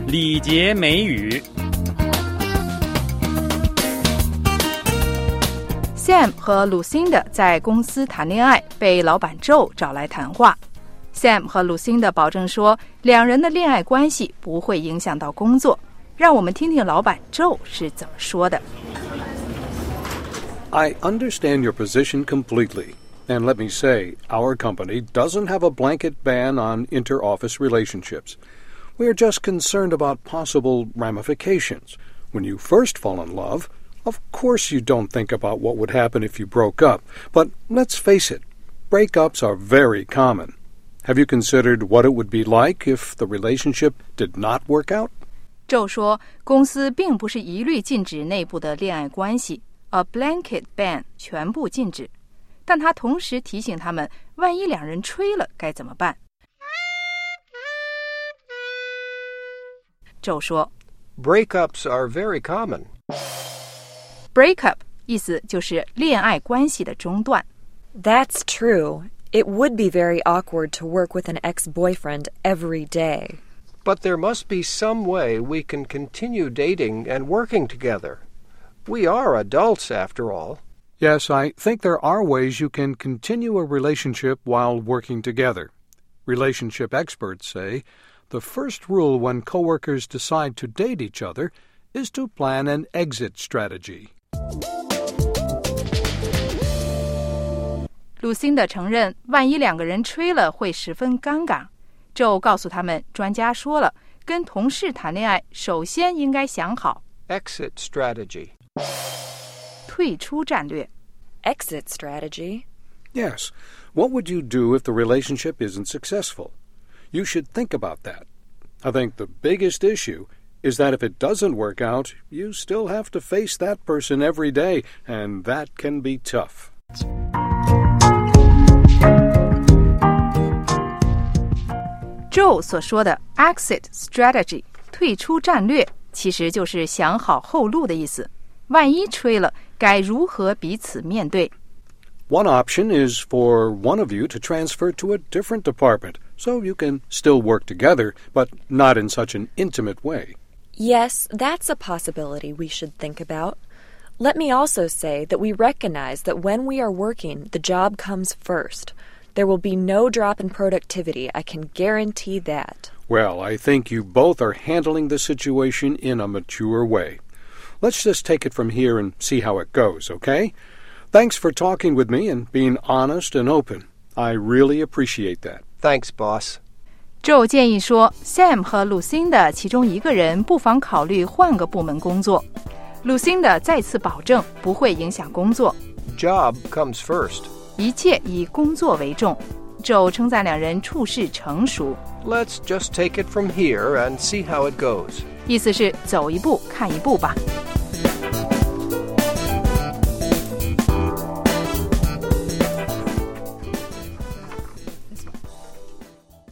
礼节美语。 Sam 和 Lucinda 在公司谈恋爱，被老板 Joe 找来谈话。Sam 和 Lucinda 保证说，两人的恋爱关系不会影响到工作。让我们听听老板 Joe 是怎么说的。 I understand your position completely. And let me say, our company doesn't have a blanket ban on inter-office relationships. We are just concerned about possible ramifications. When you first fall in love, of course you don't think about what would happen if you broke up. But let's face it, breakups are very common. Have you considered what it would be like if the relationship did not work out? Joe 说，公司并不是一律禁止内部的恋爱关系 ，a blanket ban 全部禁止。但他同时提醒他们，万一两人吹了该怎么办。Joe 说 Breakups are very common. Breakup 意思就是恋爱关系的中断。 That's true. It would be very awkward to work with an ex-boyfriend every day. But there must be some way we can continue dating and working together. We are adults, after all. Yes, I think there are ways you can continue a relationship while working together. Relationship experts say the first rule when coworkers decide to date each other is to plan an exit strategy. Lucinda 承认，万一两个人吹了会十分尴尬。Joe 告诉他们，专家说了，跟同事谈恋爱，首先应该想好 Exit strategy. 退出战略。 Exit strategy? Yes. What would you do if the relationship isn't successful? You should think about that. I think the biggest issue is that if it doesn't work out, you still have to face that person every day, and that can be tough. Joe 所说的 exit strategy 退出战略，其实就是想好后路的意思。万一吹了，该如何彼此面对？ One option is for one of you to transfer to a different department, so you can still work together, but not in such an intimate way. Yes, that's a possibility we should think about. Let me also say that we recognize that when we are working, the job comes first. There will be no drop in productivity, I can guarantee that. Well, I think you both are handling the situation in a mature way. Let's just take it from here and see how it goes, okay? Thanks for talking with me and being honest and open. I really appreciate that. Thanks, boss. Joe 建议说 Sam 和 Lucinda 其中一个人不妨考虑换个部门工作。Lucinda 再次保证不会影响工作。 Job comes first. 一切以工作为重。Joe 称赞两人处事成熟。 Let's just take it from here and see how it goes. 意思是走一步看一步吧。